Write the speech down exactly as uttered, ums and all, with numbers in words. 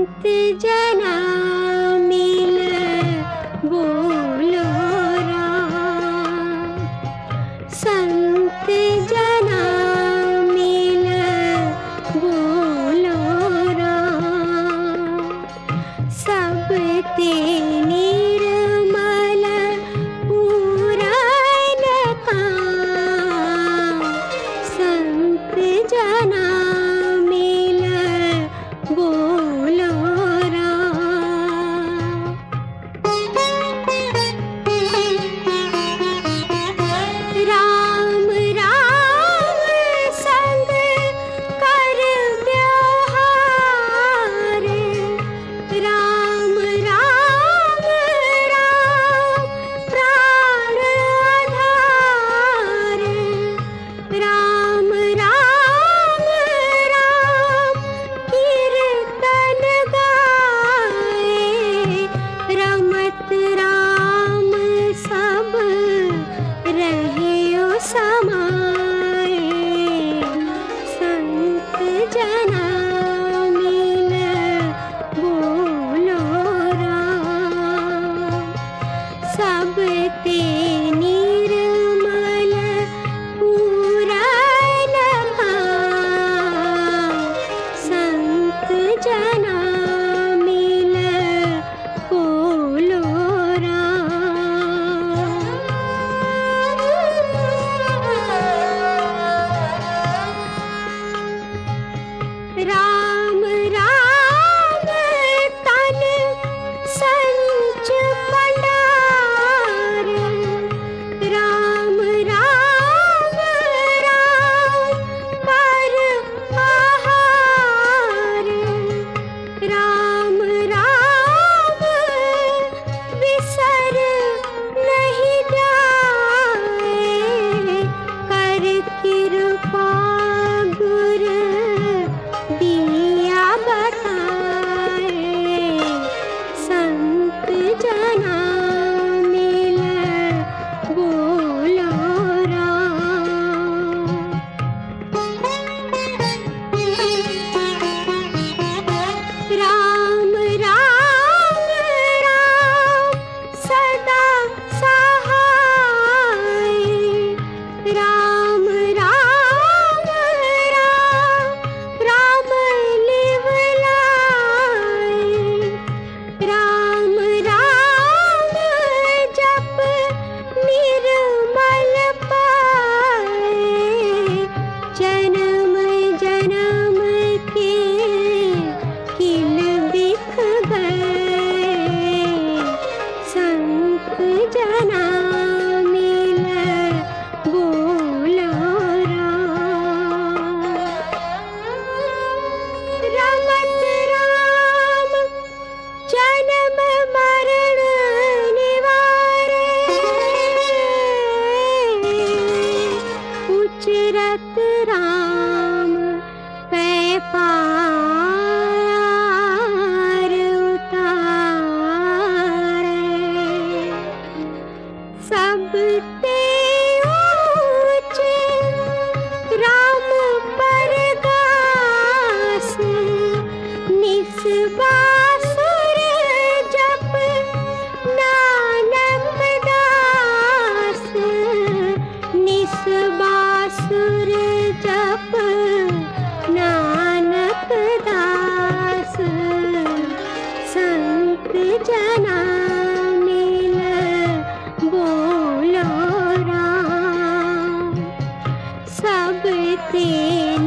संत जना मिल बोलो राम। संत जना मिल बोलो राम। सब ते निर्मल पूरन काम। संत जना मिल बोलो राम। राम राम संग कर व्यवहार। राम राम राम प्राण आधार। राम राम राम कीर्तन गाए। रमत राम सब रहियो समाए। संत जना मिल बोलो राम। सब ते निर्मल पूरन काम। संत जना मिल बोलो राम। राम तन संच पंडार। राम राम राम पर आहार। राम राम विसर नहीं जाए। कर कृपा गुर दिया बताए। संत जना मिल बोलो राम। राम राम राम सदा सहाय। राम राम राम राम लिवलाए। राम राम जप निर्मल पाए। जन्म जन्म के किल बिख गए। संत जना मिल बोलो राम। रमत राम जन्म मरण निवारे। उचरत राम पै पार उतारे। सब ते ऊंच राम परगास। निस बासुर जप नानक दास। निस बासुर जप नानक दास। संत जना मिल बोलो राम। सब ते